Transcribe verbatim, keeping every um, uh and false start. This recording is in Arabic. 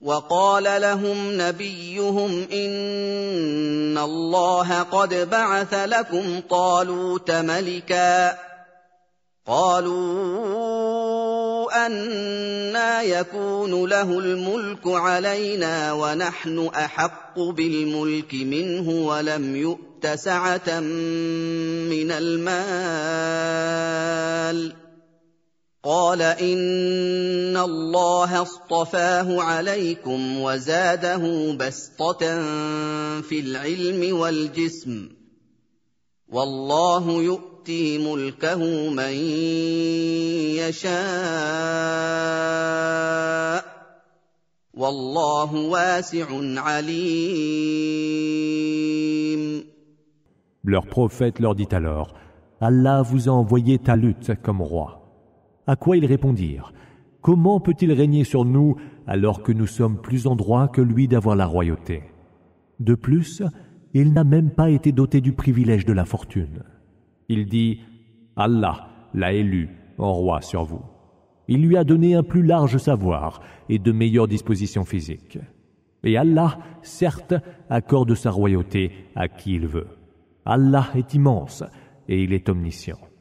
وقال لهم نبيهم إن الله قد بعث لكم طالوت ملكا قالوا أنى يكون له الملك علينا ونحن أحق بالملك منه ولم يؤت سعة من المال قال إن الله اصطفاه عليكم وزاده بسطة في العلم والجسم والله يؤتي ملكه من يشاء والله واسع عليم. Leur prophète leur dit alors: Allah vous a envoyé Talut comme roi. À quoi ils répondirent: Comment peut-il régner sur nous alors que nous sommes plus en droit que lui d'avoir la royauté? De plus, il n'a même pas été doté du privilège de la fortune. Il dit: Allah l'a élu en roi sur vous. Il lui a donné un plus large savoir et de meilleures dispositions physiques. Et Allah, certes, accorde sa royauté à qui il veut. Allah est immense et il est omniscient.